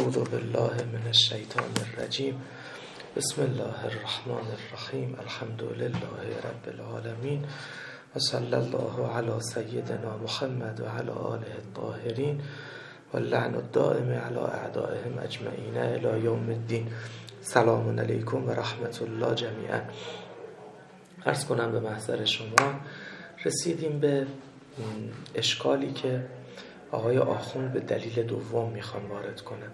اعوذ بالله من الشیطان الرجیم. بسم الله الرحمن الرحیم. الحمد لله رب العالمین و صلی الله علی سیدنا محمد و علی آله الطاهرین و اللعن الدائم علی اعدائهم اجمعین الی یوم الدین. سلام علیکم و رحمت الله جمیعا. عرض کنم به محضر شما رسیدیم به اشکالی که آقای آخوند به دلیل دوم میخوان وارد کنن.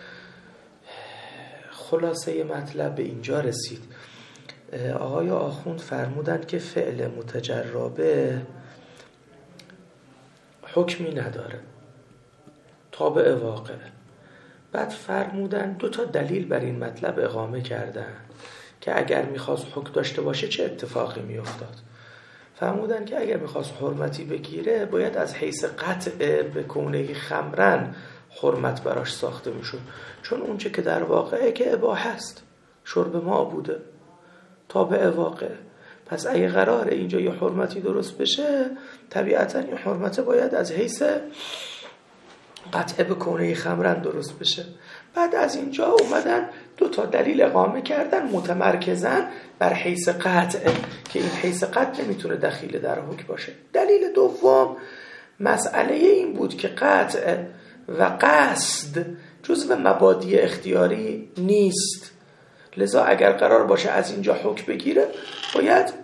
خلاصه مطلب به اینجا رسید. آقای آخوند فرمودن که فعل متجربه حکمی نداره، تابع واقعه. بعد فرمودن دو تا دلیل بر این مطلب اقامه کردن که اگر میخواست حکم داشته باشه چه اتفاقی میافتاد. فرمودن که اگر میخواست حرمتی بگیره باید از حیث قطع به کونه خمرن حرمت براش ساخته میشد، چون اونچه که در واقعه که اباحه است، شرب ما بوده، تابع واقعه. پس اگه قراره اینجا یه حرمتی درست بشه، طبیعتا این حرمت باید از حیث قطع به کونه خمرن درست بشه. بعد از اینجا اومدن دو تا دلیل اقامه کردن متمرکزن بر حیث قطع، که این حیث قطع نمیتونه دخیل در حکم باشه. دلیل دوم مسئله این بود که قطع و قصد جزو مبادی اختیاری نیست، لذا اگر قرار باشه از اینجا حکم بگیره باید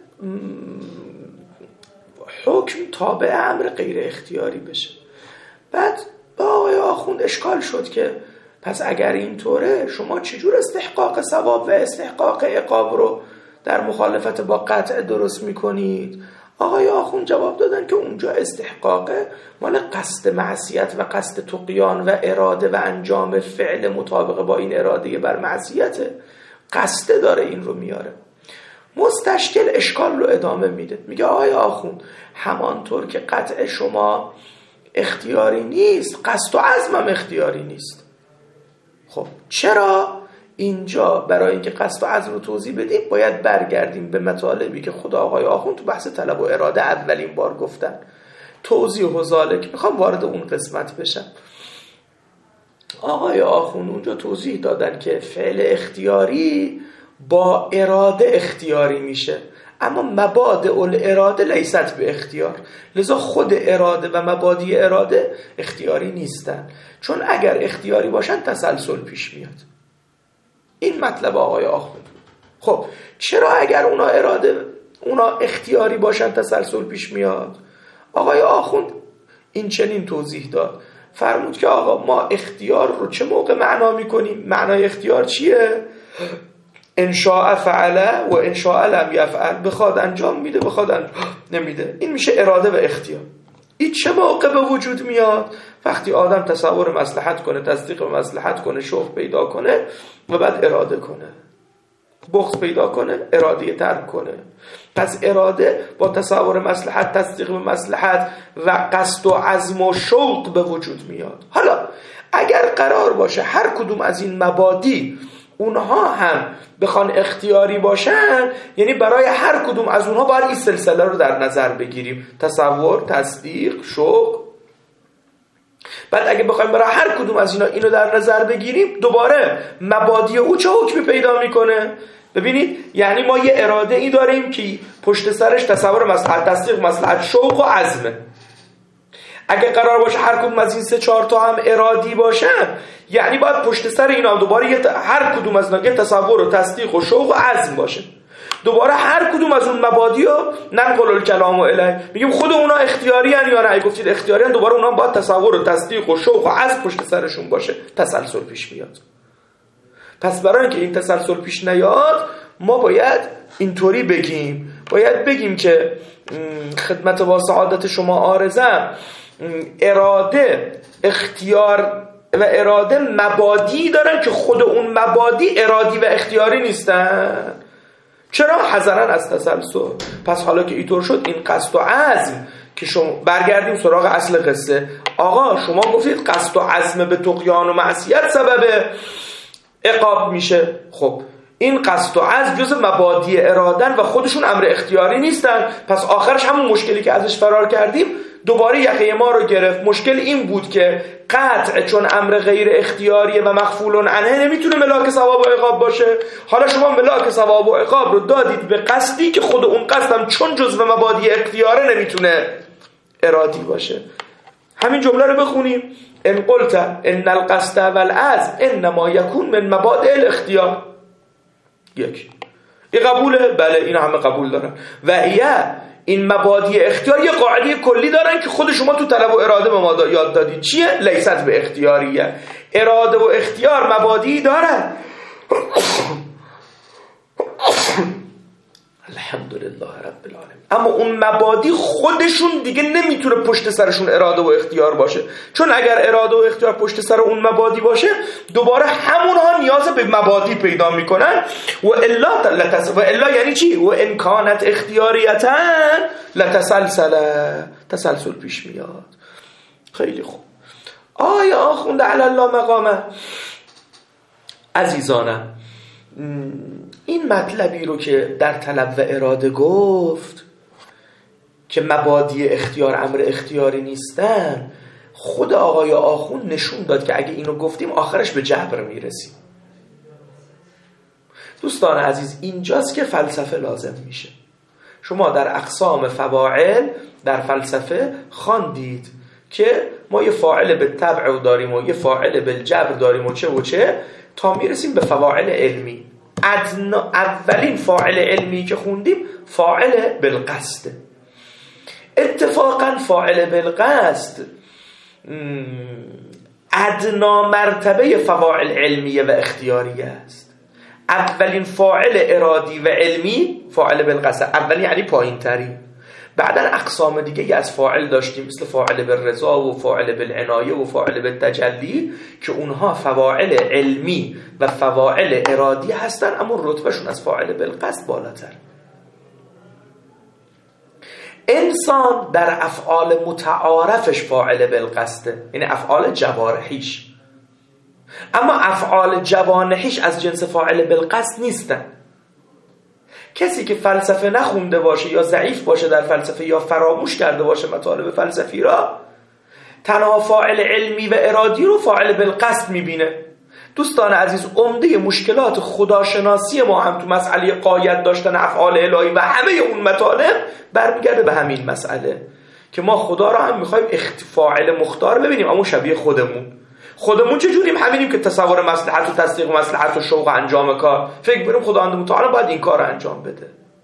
حکم تابع امر غیر اختیاری بشه. بعد با آقای آخوند اشکال شد که پس اگر اینطوره شما چجور استحقاق ثواب و استحقاق عقاب رو در مخالفت با قطع درست میکنید؟ آقای آخوند جواب دادن که اونجا استحقاق مال قصد معصیت و قصد طغیان و اراده و انجام فعل مطابق با این اراده بر معصیته، قصد داره این رو میاره. مستشکل اشکال رو ادامه میده، میگه آقای آخوند همانطور که قطع شما اختیاری نیست، قصد و عزمم اختیاری نیست. خب چرا؟ اینجا برای اینکه قصد و عزم رو توضیح بدیم باید برگردیم به مطالبی که خود آقای آخوند تو بحث طلب و اراده اولین بار گفتن. توضیح و ذالک میخوام وارد اون قسمت بشم. آقای آخوند اونجا توضیح دادن که فعل اختیاری با اراده اختیاری میشه، اما مبادئ الاراده لیست به اختیار، لذا خود اراده و مبادی اراده اختیاری نیستن، چون اگر اختیاری باشن تسلسل پیش میاد. این مطلب آقای آخوند. خب چرا اگر اونا اختیاری باشن تسلسل پیش میاد؟ آقای آخوند این چنین توضیح داد، فرمود که آقا ما اختیار رو چه موقع معنا میکنیم؟ معنای اختیار چیه؟ انشاء فعله و انشاء لم یفعل، بخواد انجام میده بخواد انجام نمیده. این میشه اراده و اختیار. این چه موقع به وجود میاد؟ وقتی آدم تصور مصلحت کنه، تصدیق مصلحت کنه، شوق پیدا کنه و بعد اراده کنه، بغض پیدا کنه، اراده ترک کنه. پس اراده با تصور مصلحت، تصدیق مصلحت و قصد و عزم و شوق به وجود میاد. حالا اگر قرار باشه هر کدوم از این مبادی اونها هم بخوان اختیاری باشن، یعنی برای هر کدوم از اونها باید این سلسله رو در نظر بگیریم، تصور، تصدیق، شوق. بعد اگه بخوایم برای هر کدوم از اینا اینو در نظر بگیریم، دوباره مبادی او چه حکمی پیدا میکنه؟ ببینید، یعنی ما یه اراده ای داریم که پشت سرش تصور مصلحت، تصدیق مصلحت، شوق و عزمه. اگه قرار باشه هر کدوم از این 3-4 تا هم ارادی باشن، یعنی باید پشت سر اینا دوباره هر کدوم از اینا تصور و تصدیق و شوق و عزم باشه. دوباره هر کدوم از اون مبادی رو ننقل الکلام و الیه، میگیم خود اونا اختیاری ان یا نه؟ اگه گفتید اختیاری ان، دوباره اونا باید تصور و تصدیق و شوق و عزم پشت سرشون باشه، تسلسل پیش میاد. پس برای اینکه این تسلسل پیش نیاد ما باید اینطوری بگیم، باید بگیم که خدمت با سعادت شما عارضم، اراده، اختیار و اراده مبادی دارن که خود اون مبادی ارادی و اختیاری نیستن. چرا؟ حذرن از تسلسل. پس حالا که اینطور شد، این قصد و عزم که شما برگردیم سراغ اصل قصه. آقا شما گفتید قصد و عزم به طغیان و معصیت سبب عقاب میشه. خب این قصد و عزم جز مبادی ارادن و خودشون امر اختیاری نیستن، پس آخرش همون مشکلی که ازش فرار کردیم دوباره یقه ما رو گرفت. مشکل این بود که قطع چون امر غیر اختیاریه و مخفول عنه نمیتونه ملاک ثواب و عقاب باشه. حالا شما ملاک ثواب و عقاب رو دادید به قصدی که خود اون قصدم چون جزء مبادی اختیاره نمیتونه ارادی باشه. همین جمله رو بخونیم: ان قلت ان القصد والعزم انما يكون من مبادئ الاختیار. یک، این قبوله؟ بله، این همه قبول دارن. و این مبادی اختیار یه قاعده کلی دارن که خود شما تو طلب و اراده به ما یاد دادید. چیه؟ لیست به اختیاریه. اراده و اختیار مبادی دارن. الحمدلله رب العالمین. اما اون مبادی خودشون دیگه نمیتونه پشت سرشون اراده و اختیار باشه، چون اگر اراده و اختیار پشت سر اون مبادی باشه دوباره همونها نیاز به مبادی پیدا میکنن. و الا یعنی چی؟ و ان کانت اختیاریتا تسلسل پیش میاد. خیلی خوب. آیا آخوند علی الله مقامه؟ عزیزانم، این مطلبی رو که در طلب و اراده گفت که مبادی اختیار امر اختیاری نیستن، خود آقای آخوند نشون داد که اگه اینو گفتیم آخرش به جبر میرسیم. دوستان عزیز، اینجاست که فلسفه لازم میشه. شما در اقسام فواعل در فلسفه خواندید که ما یه فاعل به طبع داریم و یه فاعل به جبر داریم و چه تا میرسیم به فواعل علمی. اولین فاعل علمی که خوندیم فاعل بالقصد. اتفاقا فاعل بالقصد ادنا مرتبه فواعل علمیه و اختیاریه است. اولین فاعل ارادی و علمی فاعل بالقصد، اولی یعنی پایین تری. بعدا اقسام دیگه از فاعل داشتیم مثل فاعل بالرضا و فاعل بالعنایه و فاعل بالتجلی که اونها فواعل علمی و فواعل ارادی هستن، اما رتبهشون از فاعل بالقصد بالاتر. انسان در افعال متعارفش فاعل بالقصده، یعنی افعال جوارحیش، اما افعال جوانحیش از جنس فاعل بالقصد نیستن. کسی که فلسفه نخونده باشه یا ضعیف باشه در فلسفه یا فراموش کرده باشه مطالب فلسفی را، تنها فاعل علمی و ارادی رو فاعل بالقصد میبینه. دوستان عزیز، عمده مشکلات خداشناسی ما هم تو مسئله قاید داشتن افعال الهی و همه اون مطالب برمیگرده به همین مسئله که ما خدا را هم میخوایم فاعل مختار ببینیم، اما شبیه خودمون چجوریم؟ همینیم که تصور مصلحت و تصدیق مصلحت و شوق انجام کار فکر بریم خداوند متعال باید این کار رو انجام بده.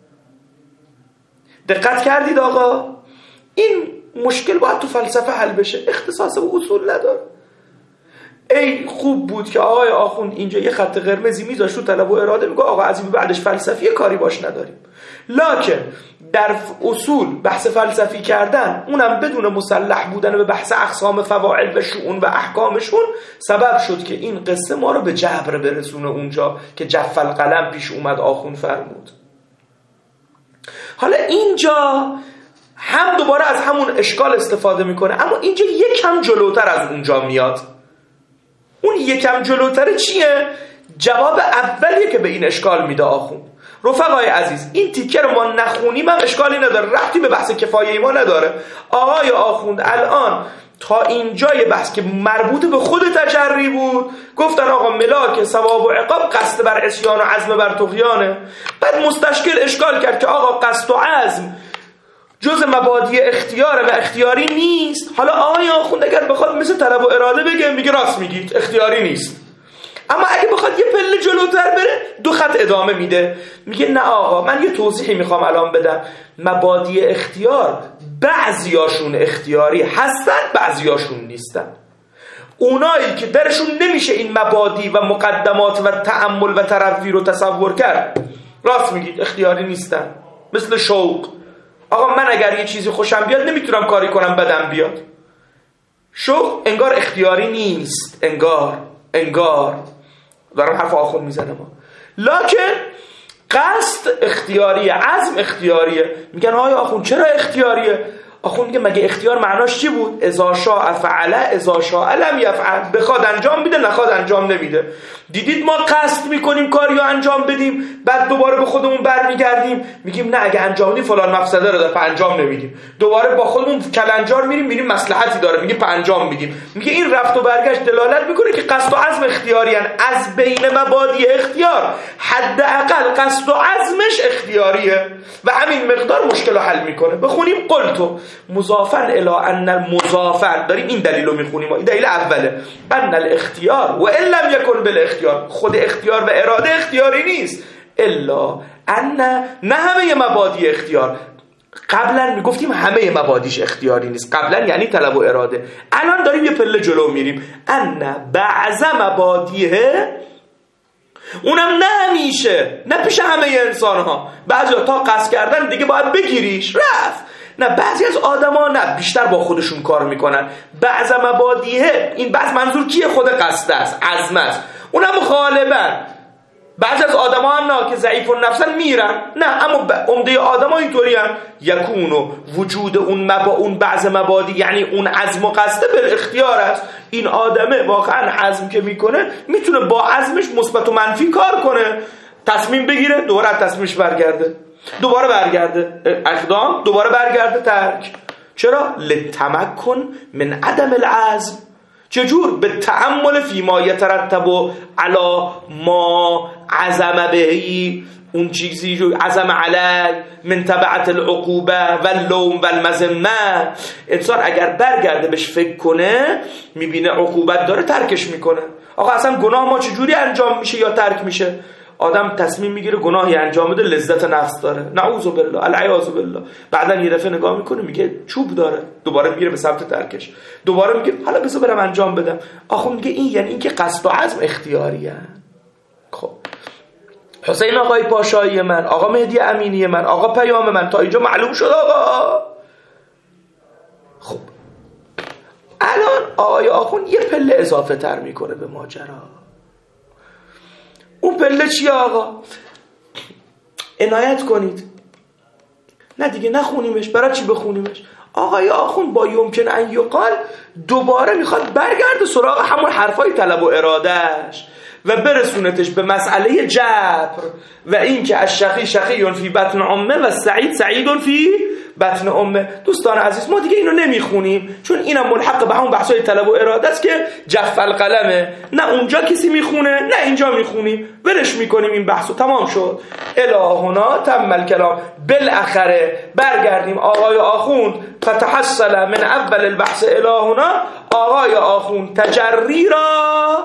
دقت کردید آقا؟ این مشکل باید تو فلسفه حل بشه، اختصاص به اصول نداره. ای خوب بود که آقای آخوند اینجا یه خط قرمزی میذاشت تو طلب و اراده، میگه آقا از این بعدش فلسفی کاری باش نداریم. لکن در اصول بحث فلسفی کردن، اونم بدون مسلح بودن به بحث اقسام فواعل و شؤون و احکامشون، سبب شد که این قصه ما رو به جبر برسونه اونجا که جف القلم پیش اومد آخوند فرمود. حالا اینجا هم دوباره از همون اشکال استفاده میکنه، اما اینجا یکم جلوتر از اونجا میاد. اون یکم جلوتره چیه؟ جواب اولیه که به این اشکال میده آخوند. رفقای عزیز، این تیکه رو ما نخونیم هم اشکالی نداره، ربطی به بحث کفایه ما نداره. آقای آخوند الان تا اینجای بحث که مربوط به خود تجری بود گفتن آقا ملاک ثواب و عقاب قصد بر عصیان و عزم بر طغیانه. بعد مستشکل اشکال کرد که آقا قصد و عزم جز مبادی اختیاره و اختیاری نیست. حالا آقای آخوند اگر بخواد مثل طلب و اراده بگه، میگه راست میگید اختیاری نیست، اما اگه بخواد یه پله جلوتر بره دو خط ادامه میده، میگه نه آقا من یه توضیحی میخوام الان بدم. مبادی اختیار بعضیاشون اختیاری هستن، بعضیاشون نیستن. اونایی که درشون نمیشه این مبادی و مقدمات و تأمل و تروی رو تصور کرد، راست میگید اختیاری نیستن. مثل شوق، آقا من اگر یه چیزی خوشم بیاد نمیتونم کاری کنم بدم بیاد. شوق انگار اختیاری نیست، انگار دارم حرف آخوند میزنم، لکن قصد اختیاریه، عزم اختیاریه. میگن آقای آخوند چرا اختیاریه؟ آخوند میگه مگه اختیار معناش چی بود؟ اذا شاء فعل اذا شاء لم یفعل. بخواد انجام میده، نخواد انجام نمیده. دیدید ما قصد میکنیم کاریو انجام بدیم، بعد دوباره به خودمون برمیگردیم میگیم نه اگه انجام بدیم فلان مفسده رو داره، انجام نمیدیم. دوباره با خودمون کلنجار میریم مصلحتی داره، میگیم انجام میدیم. میگه این رفت و برگشت دلالت میکنه که قصد و عزم اختیاری ان. از بین مبادی اختیار حداقل قصد و عزمش اختیاریه و همین مقدار مشکل رو حل میکنه. بخونیم قلتو مضافا الی ان المضافا، داریم این دلیل رو میخونیم، این دلیل اوله، ان الاختیار و ان لم یکن بالاختیار، خود اختیار و اراده اختیاری نیست، الا ان نه همه مبادی اختیار. قبلا میگفتیم همه مبادیش اختیاری نیست، قبلا یعنی طلب و اراده. الان داریم یه پله جلو میریم، ان بعض مبادیه، اونم نه همیشه، نه پیش همه انسان ها. بعضی تا قصد کردن دیگه باید بگیریش رفت، نه بعضی از آدما نه، بیشتر با خودشون کار میکنن. بعض مبادیه، این بعض منظور کیه؟ خود قصد است، عزم است. اونم غالبا بعضی از آدما هم نه که ضعیف النفسن میرن، نه، اما عمده آدما اینطوری ان یکونو وجود اون بعض مبادی، یعنی اون عزم و قصد بالاختیار است. این آدمه واقعا عزم که میکنه میتونه با عزمش مثبت و منفی کار کنه، تصمیم بگیره دوباره تصمیمش برگرده، دوباره برگرده اقدام، دوباره برگرده ترک. چرا؟ لتمکن من عدم العزم. چجور؟ به تأمل فیما یترتب علی ما عزم بهی، اون چیزی جو عزم علی من تبعت العقوبه و اللوم و المذمه. انسان اگر برگرده بهش فکر کنه میبینه عقوبت داره، ترکش میکنه. آقا اصلا گناه ما چجوری انجام میشه یا ترک میشه؟ آدم تصمیم میگیره گناهی انجام بده، لذت نفس داره، نعوذ بالله العیاذ بالله، بعدن یه دفعه نگاه میکنه میگه چوب داره، دوباره میره به سمت ترکش، دوباره میگه حالا بذار برم انجام بدم. آخه میگه این یعنی اینکه قصد و عزم اختیاریه. خب حسین آقای پاشایی من، آقا مهدی امینی من، آقا پیام من، تا اینجا معلوم شد آقا. خب الان آقای آخوند یه پله اضافه تر میکنه به ماجرا. اون پله چیه آقا؟ عنایت کنید، نه دیگه نخونیمش، برای چی بخونیمش؟ آقای آخوند با یمکن ان یقال دوباره میخواد برگرده سراغ همون حرفای طلب و ارادهش و برسونتش به مسئله جبر و این که الشقی شقی فی بطن امه و سعید سعید فی بطن امه. دوستان عزیز ما دیگه اینو نمیخونیم چون اینم ملحق به همون بحثای طلب و اراده است که جف القلمه، نه اونجا کسی میخونه نه اینجا میخونیم، ورش میکنیم این بحثو تمام شد. الهنا تم الکلام. بالاخره برگردیم آقای آخوند فتحصل من اول البحث الهنا، آقای آخوند تجری را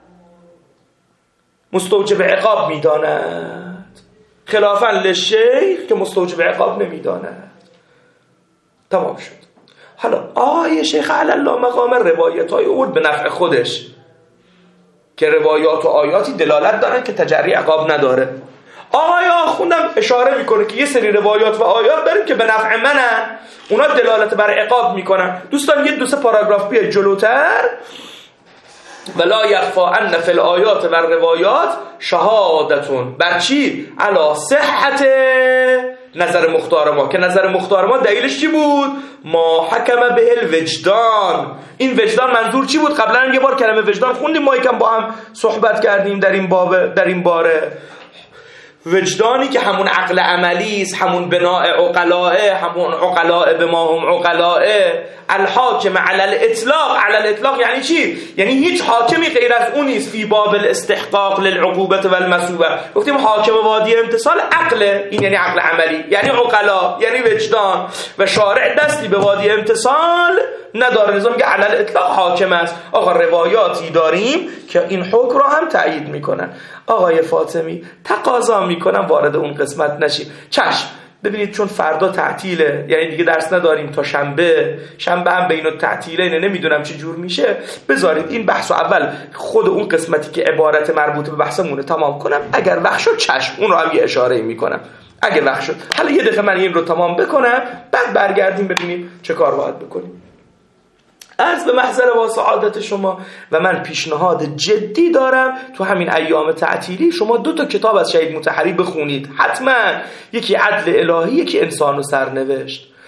مستوجب عقاب میداند، خلافاً للشیخ که مستوجب عقاب نمیداند. تمام شد. حالا آقای شیخ علی الله مقام روایت های اول به نفع خودش که روایات و آیاتی دلالت دارن که تجری عقاب نداره. آقای آخوندم اشاره میکنه که یه سری روایات و آیات داریم که به نفع منن، اونا دلالت بر عقاب میکنن. دوستان یه دو سه پاراگراف بیاید جلوتر. ولا یخفا ان فی الآیات و الروایات شهادتون بر چی؟ علی صحت نظر مختار ما، که نظر مختار ما دلیلش چی بود؟ ما حکم به الوجدان. این وجدان منظور چی بود؟ قبلا یه بار کلمه وجدان خوندیم، ما یکم با هم صحبت کردیم در این باره. وجدانی که همون عقل عملی است، همون بناء عقلاء، همون عقلاء به ما هم عقلاء. الحاکم علی الاطلاق. علی الاطلاق یعنی چی؟ یعنی هیچ حاکمی غیر از اون نیست فی باب الاستحقاق للعقوبه و المثوبه. گفتیم حاکم وادی امتصال عقله، این یعنی عقل عملی، یعنی عقلاء، یعنی وجدان، و شارع دستی به وادی امتصال نداره، نظام که علی الاطلاق حاکم است. آقا روایاتی داریم که این حکم رو هم تایید میکنن. آقای فاطمی تقاضا میکنم وارد اون قسمت نشیم. چشم ببینید چون فردا تعطیله، یعنی دیگه درس نداریم تا شنبه هم بین التعطیله، اینه نمیدونم چه جور میشه. بذارید این بحثو اول خود اون قسمتی که عبارت مربوط به بحثمونه تمام کنم، اگر وقت شد چشم اون رو هم یه اشاره میکنم اگر وقت شد. حالا یه دقیقه من این رو تمام بکنم بعد برگردیم ببینیم چه کار باید بکنیم. عرض به محضر و سعادت شما و من پیشنهاد جدی دارم تو همین ایام تعطیلی شما 2 کتاب از شهید مطهری بخونید حتما. یکی عدل الهی، یکی انسان و سرنوشت.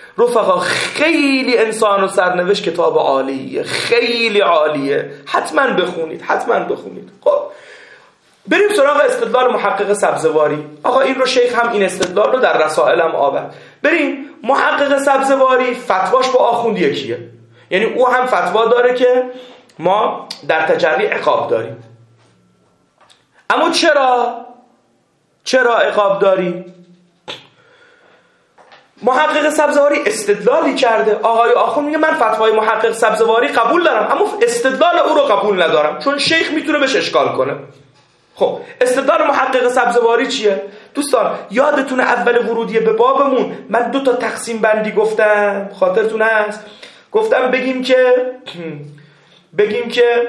رفقا خیلی انسان و سرنوشت کتاب عالیه، خیلی عالیه، حتما بخونید، حتما بخونید. خب بریم سراغ استدلال محقق سبزواری. آقا این رو شیخ هم این استدلال رو در رسائل هم آورد. بریم محقق سبزواری فتواش با آخوند یکیه، یعنی او هم فتوا داره که ما در تجری عقاب داریم. اما چرا عقاب داریم؟ محقق سبزواری استدلالی کرده. آقای آخوند میگه من فتوای محقق سبزواری قبول دارم اما استدلال او رو قبول ندارم چون شیخ میتونه بهش اشکال کنه. خب استدلال محقق سبزواری چیه؟ دوستان یادتونه اول ورودی به بابمون من 2 تا تقسیم بندی گفتم، خاطرتون هست؟ گفتم بگیم که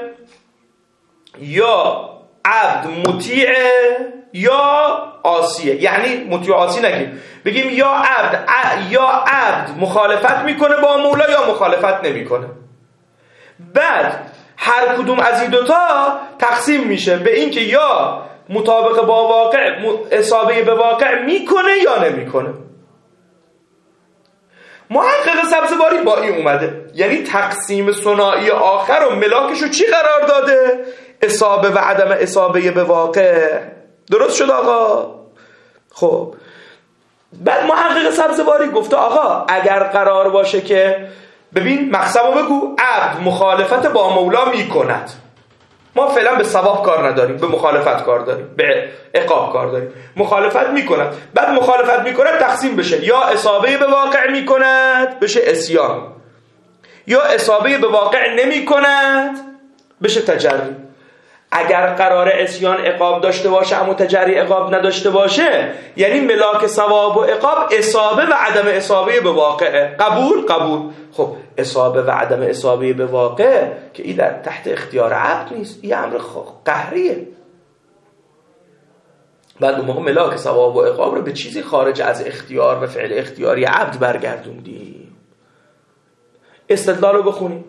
یا عبد مطیعه یا عاصیه، یعنی مطیع عاصی نگیم، بگیم یا عبد مخالفت میکنه با مولا یا مخالفت نمیکنه. بعد هر کدوم از این 2 تا تقسیم میشه به این که یا مطابق با واقع اصابه به واقع میکنه یا نمیکنه. محقق سبزواری با این اومده، یعنی تقسیم ثنایی آخر و ملاکشو چی قرار داده؟ اصابه و عدم اصابه به واقع. درست شد آقا؟ خب بعد محقق سبزواری گفته آقا اگر قرار باشه که ببین مقسمو بگو عبد مخالفت با مولا میکند، ما فعلا به ثواب کار نداریم، به مخالفت کار داریم، به عقاب کار داریم. مخالفت میکند، بعد مخالفت میکند تقسیم بشه یا اصابه به واقع میکند بشه عصیان، یا اصابه به واقع نمیکند بشه تجری. اگر قرار عصیان عقاب داشته باشه اما تجری عقاب نداشته باشه، یعنی ملاک ثواب و عقاب اصابه و عدم اصابه به واقع. قبول؟ خب اصابه و عدم اصابه به واقع که این در تحت اختیار عبد نیست، این امر قهریه. بعد اون موقع ملاک ثواب و عقاب رو به چیزی خارج از اختیار و فعل اختیاری عبد برگردوندیم. استدلال رو بخونیم.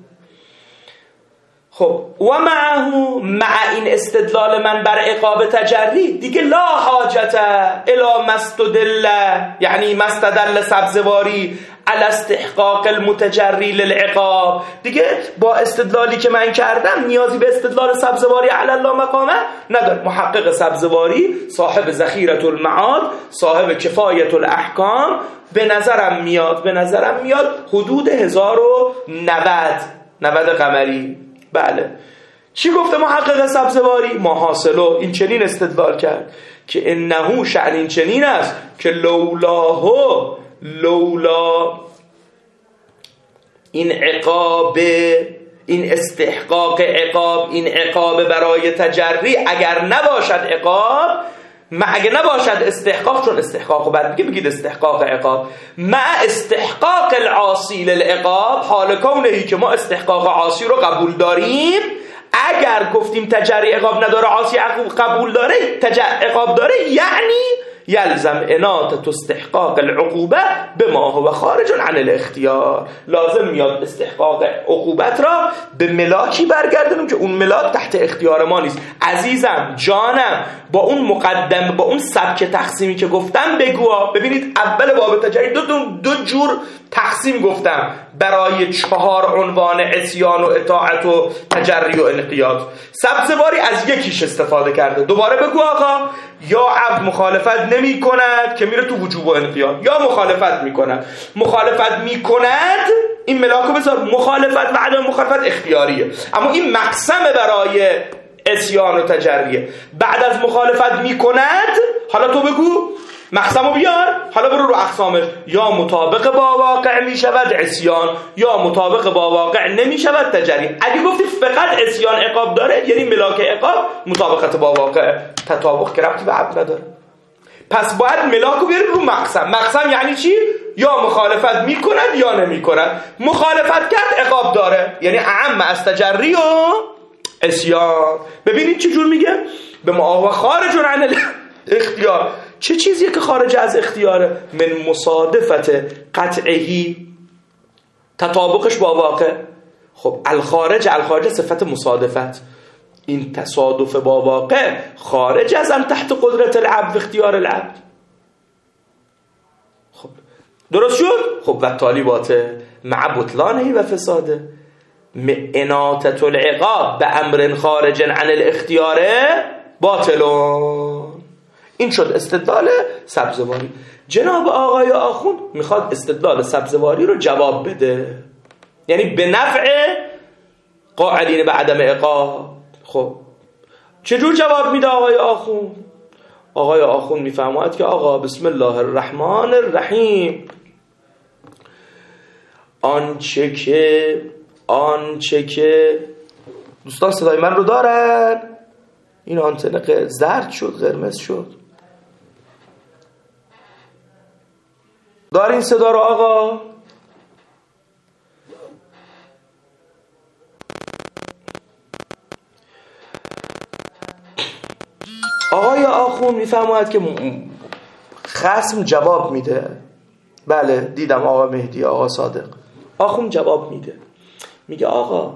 خب و مع این استدلال من بر عقاب تجری دیگه لا حاجت الی مستدل، یعنی مستدل سبزواری علی استحقاق المتجری للعقاب. دیگه با استدلالی که من کردم نیازی به استدلال سبزواری علی الله مقامه نداره. محقق سبزواری صاحب ذخیرة المعاد، صاحب کفایة الاحکام، به نظرم میاد حدود 1090 قمری. بله چی گفته محقق سبزواری؟ محاصلو این چنین استدلال کرد که انه شأن این چنین است که لولا این عقاب، این استحقاق عقاب، این عقاب برای تجری اگر نباشد عقاب، اگه نباشد استحقاق، چون استحقاق بعد بگید استحقاق عقاب مع استحقاق العاصی للعقاب، حال کونهی که ما استحقاق عاصی رو قبول داریم. اگر گفتیم تجری عقاب نداره عاصی قبول داره عقاب داره، یعنی یلزم اناطة استحقاق العقوبه بما هو خارج عن الاختیار. لازم میاد استحقاق عقوبت را به ملاکی برگردونیم که اون ملاک تحت اختیار ما نیست. عزیزم جانم با اون سبک تقسیمی که گفتم بگو. ببینید اول باب تجری دو جور تقسیم گفتم برای 4 عنوان عصیان و اطاعت و تجری و انقیاد. سبزواری از یکیش استفاده کرده. دوباره بگو آقا، یا عبد مخالفت نمی کند که میره تو وجوب و انقیاد، یا مخالفت می کند این ملاکو بذار مخالفت و عدم مخالفت اختیاریه، اما این مقسم برای عصیان و تجریه. بعد از مخالفت می کند حالا تو بگو مقسمو بیار، حالا برو رو اقسامش. یا مطابق با واقع می شود عصیان، یا مطابق با واقع نمی شود تجری. اگه گفتی فقط عصیان عقاب داره، یعنی ملاک عقاب مطابقت با واقع، تطابق که ربطی به عبد نداره. پس باید ملاکو بیاریم رو مقسم یعنی چی؟ یا مخالفت می کند یا نمی کند. مخالفت کرد عقاب داره، یعنی اعم از تجری و عصیان. ببینید چه جور میگه؟ به ما هو خارج عن الاختیار. چه چیزیه که خارج از اختیاره؟ من مصادفت قطعی، تطابقش با واقع. خب الخارج صفت مصادفت، این تصادف با واقع خارج از تحت قدرت العبد و اختیار العبد. خب درست شد؟ خب و طالبات مع بطلانه و فساده اناتت العقاب به امر خارج عن الاختیار باطلون. این شد استدلال سبزواری. جناب آقای آخوند میخواد استدلال سبزواری رو جواب بده، یعنی به نفع قائلین به عدم عقاب. خب چجور جواب میده آقای آخوند؟ آقای آخوند میفرماید که آقا بسم الله الرحمن الرحیم، آنچه که دوستان صدای من رو دارن؟ این آنتن زرد شد قرمز شد، دارین صدا رو آقا؟ آقای آخوند میفرماید که خصم جواب میده. بله دیدم آقا مهدی، آقا صادق. آخوند جواب میده، میگه آقا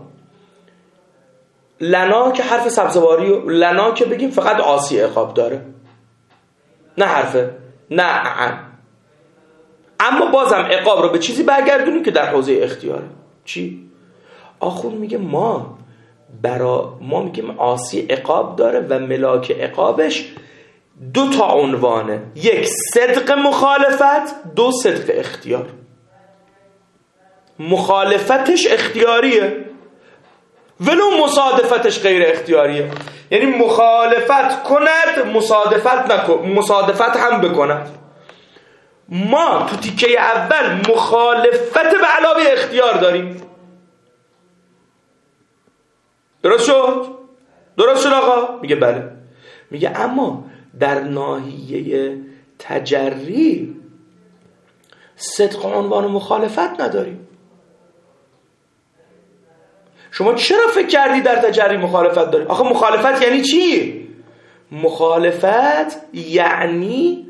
لنا که حرف سبزواری لنا که بگیم فقط عاصی عقاب داره، نه حرفه، نه اما بازم عقاب رو به چیزی برگردونیم که در حوزه اختیاره. چی؟ آخوند میگه ما میگیم عاصی عقاب داره و ملاک عقابش 2 تا عنوانه، 1 صدق مخالفت، 2 صدق اختیار. مخالفتش اختیاریه ولو مصادفتش غیر اختیاریه، یعنی مخالفت کند مصادفت هم بکند. ما تو تیکه اول مخالفت به علاوه اختیار داریم. درست شد آقا؟ میگه بله. میگه اما در ناحیه تجری صدق عنوان مخالفت نداریم. شما چرا فکر کردی در تجری مخالفت داریم؟ آخه مخالفت یعنی چی؟ مخالفت یعنی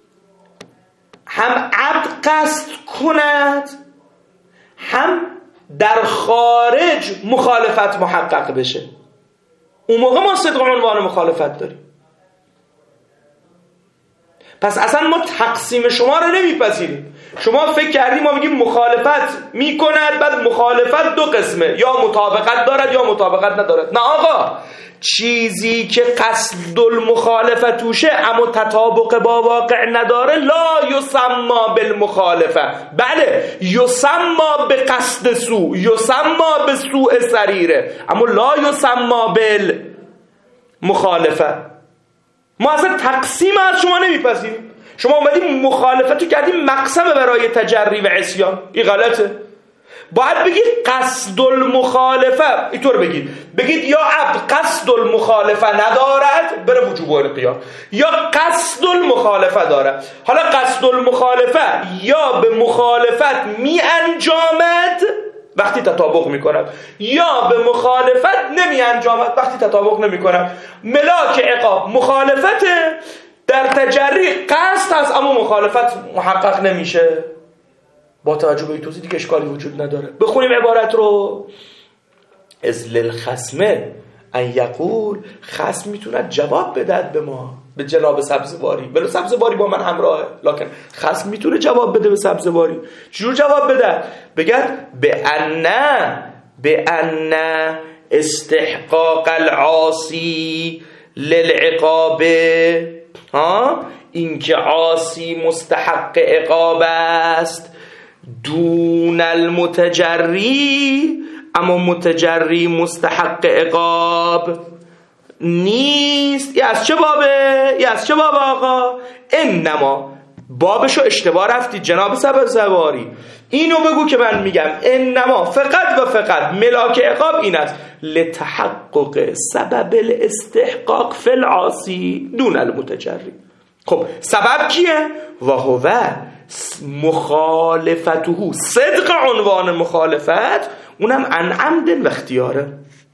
هم عبد قصد کند، هم در خارج مخالفت محقق بشه. اون موقع ما صدق عنوان مخالفت داریم. پس اصلا ما تقسیم شما رو نمیپذیریم. شما فکر کردیم ما میگیم مخالفت میکند، بعد مخالفت 2 قسمه، یا مطابقت دارد یا مطابقت ندارد. نه آقا، چیزی که قصد المخالفت توشه اما تطابق با واقع نداره لا یسمى بالمخالفه. بله یسمى به قصد سوء، یسمى به سوء سریره، اما لا یسمى بالمخالفه. ما اصلا تقسیم از شما نمیپذیریم. شما اومدیم مخالفتو کردیم مقسم برای تجری و عصیان، این غلطه. باید بگید قصد المخالفه، اینطور بگید یا عبد قصد المخالفه ندارد بره وجوب القیام، یا قصد المخالفه دارد. حالا قصد المخالفه یا به مخالفت می انجامد وقتی تطابق می کند، یا به مخالفت نمی انجامد وقتی تطابق نمی کند. ملاک عقاب مخالفته، در تجری قصد هست اما مخالفت محقق نمیشه. با توجه به این توضیح دیگه اشکالی وجود نداره. بخونیم عبارت رو. از للخصمه ان یقول، خصم میتونه جواب بدهد به ما، به جناب سبزواری. بلو سبزواری با من همراهه، لکن خصم میتونه جواب بده به سبزواری. چجور جواب بده؟ بگد به ان استحقاق العاصی للعقاب، این که عاصی مستحق عقاب است، دون المتجری، اما متجری مستحق عقاب نیست. یه از چه بابه آقا؟ انما بابشو اشتباه رفتید جناب سبزواری. اینو بگو که من میگم انما فقط و فقط ملاک عقاب این است لتحقق سبب الاستحقاق فی العاصی دون المتجری. خب سبب کیه؟ و هو مخالفته، صدق عنوان مخالفت، اونم عن عمد و اختیاره،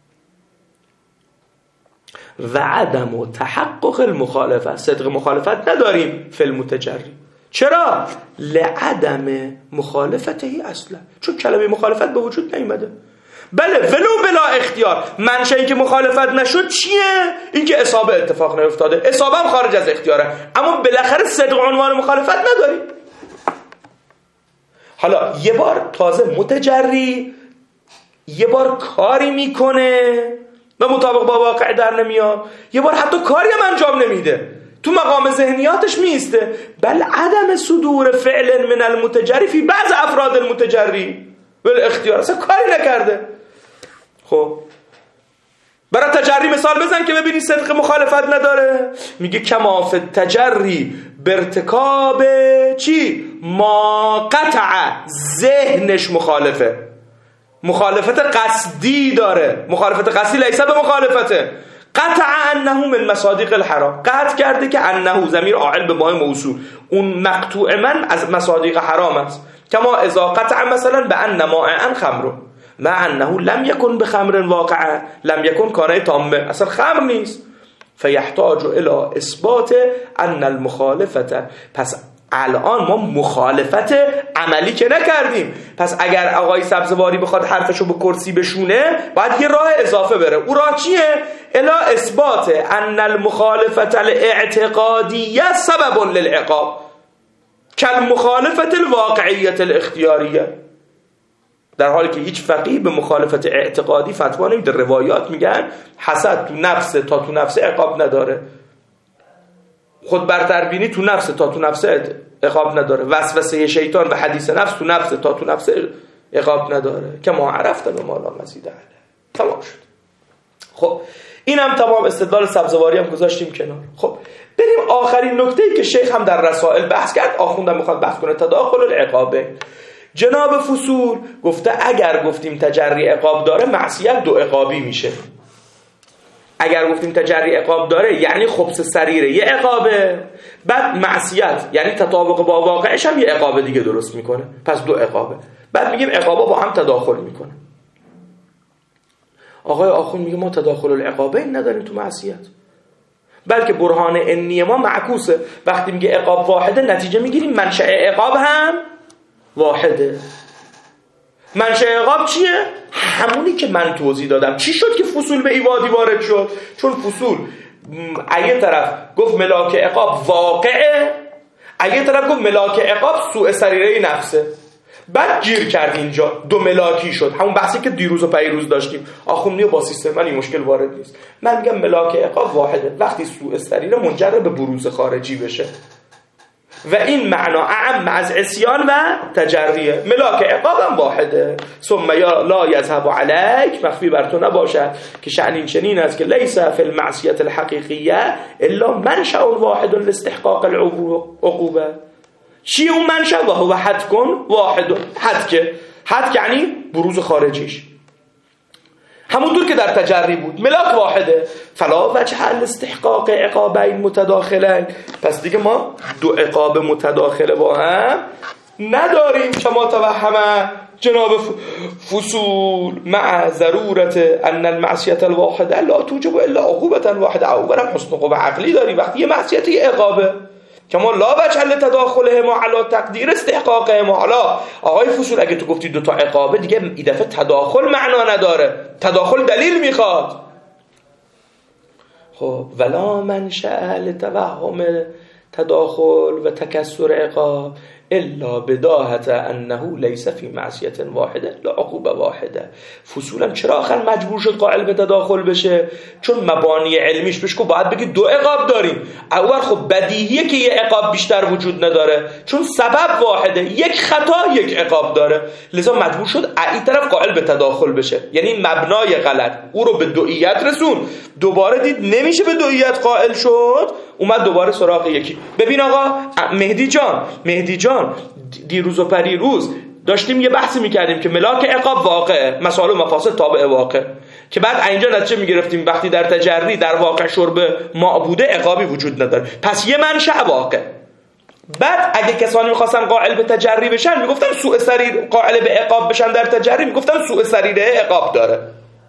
و عدم تحقق المخالفه، صدق مخالفت نداریم فی المتجری. چرا؟ لعدم مخالفته اصلا، چون کلمه مخالفت به وجود نیامده. بله ولو بلا اختیار، منشأ این که مخالفت نشد چیه؟ این که اصابه اتفاق نیفتاده، اصابه هم خارج از اختیاره، اما بالاخره صدق عنوان مخالفت نداریم. حالا یه بار تازه متجری یه بار کاری میکنه و مطابق با واقع در نمیاد، یه بار حتی کاری هم انجام نمیده، تو مقام ذهنیاتش میسته. بل عدم صدور فعل من المتجری فی بعض افراد المتجری بل اختیار، اصلا کاری نکرده. خب برای تجری مثال بزن که ببینی صدق مخالفت نداره. میگه کما فی التجری برتکاب چی؟ ما قطع، ذهنش مخالفه، مخالفت قصدی داره. مخالفت قصدی لیس به مخالفته. قطع انه من مصادیق الحرام، قطع کرده که انه ضمیر عائد به ما موصول، اون مقطوع من از مصادیق حرام است. کما اذا قطع مثلا به ان مائعا خمر مع انه لم يكن بخمر واقعا، لم يكن کانه تامه، اصلا خمر نیست. فيحتاج الى اثبات ان المخالفه، پس الان ما مخالفت عملی که نکردیم، پس اگر آقای سبزواری بخواد حرفشو به کرسی بشونه باید یه راه اضافه بره. او راه چیه؟ الا اثبات ان المخالفت الاعتقادیه سبب للعقاب کالمخالفت الواقعیت الاختیاریه. در حالی که هیچ فقیه به مخالفت اعتقادی فتوا نمیده. روایات میگن حسد تو نفس تا تو نفس عقاب نداره، خود برتربینی تو نفس تا تو نفس عقاب نداره، وسوسه شیطان و حدیث نفس تو نفس تا تو نفس عقاب نداره که ما عرفت به مالا مزید علیه. تمام شد. خب این هم تمام. استدلال سبزواری هم گذاشتیم کنار. خب بریم آخرین نکته‌ای که شیخ هم در رسائل بحث کرد، آخوندم میخواد بحث کنه، تداخل العقابه. جناب فصول گفته اگر گفتیم تجری عقاب داره معصیت دو عقابی میشه. اگر گفتیم تجری عقاب داره یعنی خبث سریره یه عقابه، بعد معصیت یعنی تطابق با واقعش هم یه عقاب دیگه درست میکنه، پس دو عقابه. بعد میگیم عقابا با هم تداخل میکنه. آقای آخوند میگه ما تداخل العقابه این نداریم تو معصیت، بلکه برهان انی ما معکوسه. وقتی میگه عقاب واحده نتیجه میگیریم منشأ عقاب هم واحده. منشأ عقاب چیه؟ همونی که من توضیح دادم. چی شد که فصول به ایوادی وارد شد؟ چون فصول یه طرف گفت ملاک عقاب واقعه، یه طرف گفت ملاک عقاب سوء سریره نفسه. بعد گیر کرد اینجا دو ملاکی شد، همون بحثی که دیروز و پیروز داشتیم. آخوندی با سیستم من این مشکل وارد نیست. من میگم ملاک عقاب واحده وقتی سوء سریره منجر به بروز خارجی بشه و این معنا اعم از عصیان و تجریه. ملاک عقاب هم واحده. ثم یا لا یذهب علیک، مخفی بر تو نباشد که شأن این چنین است که لیس فی المعصیت الحقیقیه الا منشأ واحد لاستحقاق العقوبه. چیه اون منشأ؟ و هو حد کن واحد. حد یعنی بروز خارجیش، همونطور که در تجری بود. ملاک واحده. فلا وجه الاستحقاق عقابین متداخلین، پس دیگه ما دو عقاب متداخله با هم نداریم که ما توهم جناب فصول مع ضرورت ان المعصیت الواحده لا توجب الا عقوبه واحده. عقوبه هم حسن قوه عقلی داری وقتی یه معصیت یه عقابه که ما لا وجه لتداخله ما علی تقدیر استحقاقه ما. حالا آقای فصول اگه تو گفتی دو تا عقابه دیگه این دفعه تداخل معنا نداره، تداخل دلیل میخواد. خب ولا منشأ لتوهم تداخل و تکسر عقاب الا بداهت انه لیس فی معصیت واحده لا عقوبه واحده. فصولا چرا آخر مجبور شد قائل به تداخل بشه؟ چون مبانی علمیش بهش گفت باید بگی دو عقاب داریم. اول خب بدیهیه که یه عقاب بیشتر وجود نداره چون سبب واحده، یک خطا یک عقاب داره، لذا مجبور شد این طرف قائل به تداخل بشه. یعنی مبنای غلط او رو به دوئیت رسون، دوباره دید نمیشه به دوئیت قائل شد، اومد دوباره سراغ یکی. ببین آقا مهدی جان دیروز و پریروز داشتیم یه بحثی میکردیم که ملاک عقاب واقع مسائل و مفاسد تابع واقع، که بعد اینجا نتیجه میگرفتیم وقتی در تجری در واقع شرب معبوده عقابی وجود نداره، پس یه منشأ واقع. بعد اگه کسانی میخواستن قائل به تجری بشن میگفتن سوء سریر، قائل به عقاب بشن در تجری میگفتن سوء سریره عقاب داره.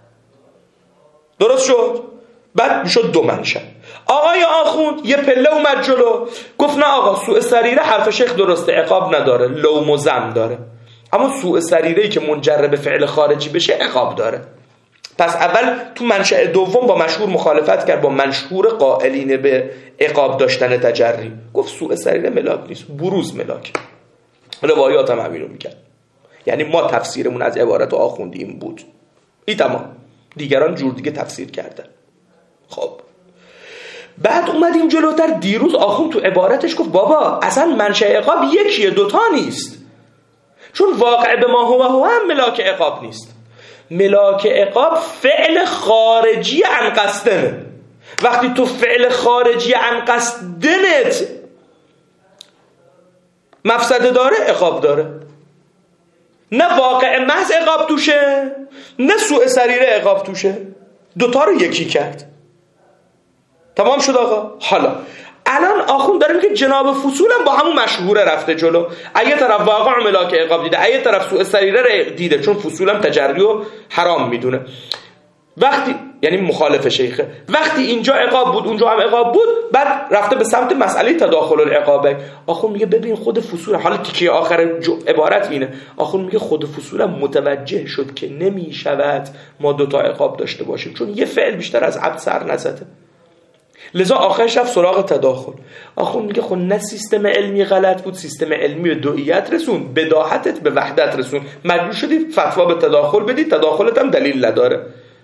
درست شد؟ بعد میشد دو منشأ. آقای آخوند یه پله اومد جلو گفت نه آقا سوء سریره حرف شیخ درسته عقاب نداره، لوم و ذم داره، اما سوء سریره‌ای که منجر به فعل خارجی بشه عقاب داره. پس اول تو منشأ دوم با مشهور مخالفت کرد، با مشهور قائلین به عقاب داشتن تجری، گفت سوء سریره ملاک نیست، بروز ملاک. روایات هم همینو میگن. یعنی ما تفسیرمون از عبارت آخوندی این بود، این تمام، دیگران جور دیگه تفسیر کردن. خب بعد اومدیم جلوتر، دیروز آخوند تو عبارتش گفت بابا اصلا منشأ عقاب یکیه، دوتا نیست، چون واقع به ما هو هم ملاک عقاب نیست. ملاک عقاب فعل خارجی عن قصدنه. وقتی تو فعل خارجی عن قصدنت مفسده داره، عقاب داره. نه واقع محض عقاب توشه، نه سوء سریره عقاب توشه، دوتا رو یکی کرد. تمام شد آقا. حالا الان آخوند داره میگه جناب فصول هم با همون مشهوره رفته جلو. ایه طرف واقع ملاک عقاب دیده، ایه طرف سوء سریره دیده، چون فصول هم تجری و حرام میدونه. وقتی یعنی مخالف شیخه، وقتی اینجا عقاب بود اونجا هم عقاب بود، بعد رفته به سمت مسئله تداخل العقابه. آخوند میگه ببین خود فصول، حالا تیکه آخر عبارت اینه، آخوند میگه خود فصول هم متوجه شد که نمیشود ما دوتا عقاب داشته باشیم، چون یه فعل بیشتر از عبد سر نزده. لذا آخرش رفت سراغ تداخل. آخوند میگه خب نه سیستم علمی غلط بود، سیستم علمی به دوئیت رسون، بداهتت به وحدت رسون، مجبور شدی فتوا به تداخل بدی، تداخلت هم دلیل نداره.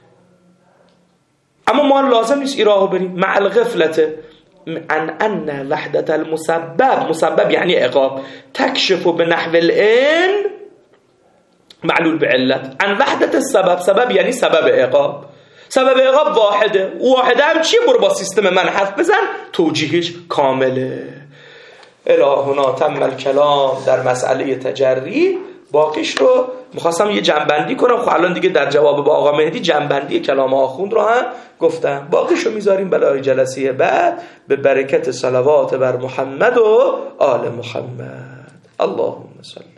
اما ما لازم نیست ایراه بریم مع الغفلت ان وحدت المسبب، مسبب یعنی عقاب، تکشف به نحو الان معلول به علت، ان وحدت السبب، سبب یعنی سبب عقاب، سبب عقاب واحده، واحده هم چیه؟ برو با سیستم من حرف بزن، توجیهش کامله. الهنا تم الکلام در مسئله تجری. باقیش رو میخواستم یه جنبندی کنم، خب الان دیگه در جواب با آقا مهدی جنبندی کلام آخوند رو هم گفتم. باقیش رو میذاریم برای جلسه بعد به برکت صلوات بر محمد و آل محمد. اللهم صل